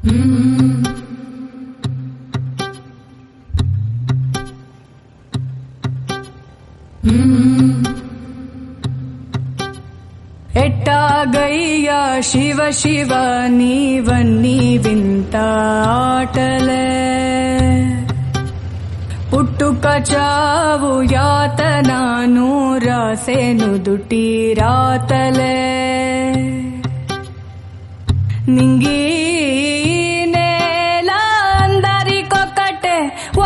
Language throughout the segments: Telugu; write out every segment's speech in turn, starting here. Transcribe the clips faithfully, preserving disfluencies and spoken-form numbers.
ఎట్టాగయ్యా శివ శివ నీవన్నీ వింత ఆటలే, పుట్టుక చావు యాతనాను రాసేను దుటి రాతలే, నింగి నేల అందరికొక్కటే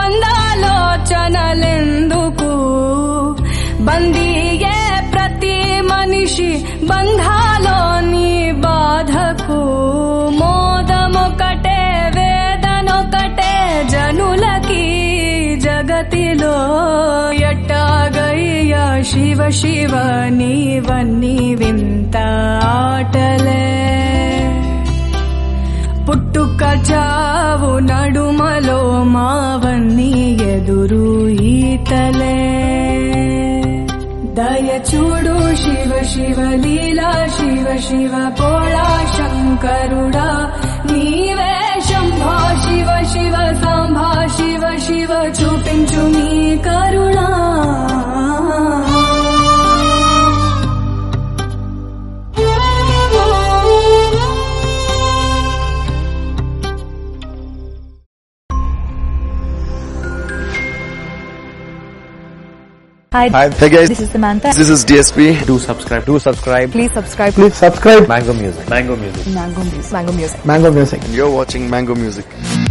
వందాలోచనలెందుకు, బందీయే ప్రతి మనిషి బంధాలోని బాధకు, మోదమొకటే వేదనొకటే జనులకి జగతిలో, ఎట్టాగయ్యా శివ శివ నీవన్నీ వింత ఆటలే, పుట్టుక చావు నడుమలో మావన్నీ ఎదురు ఈతలే, దయ చూడు శివ శివ లీలా శివ శివ పోళా శంకరుడా, నీవే శంభో శివ శివ సాంబా శివ శివ చూపించు నీ కరుణా. Hi. Hi. Hey guys. This is Samantha. This is D S P. Do subscribe. Do subscribe. Please subscribe. Please subscribe. Mango Music. Mango Music. Mango Music. Mango Music. Mango Music. You're watching Mango Music.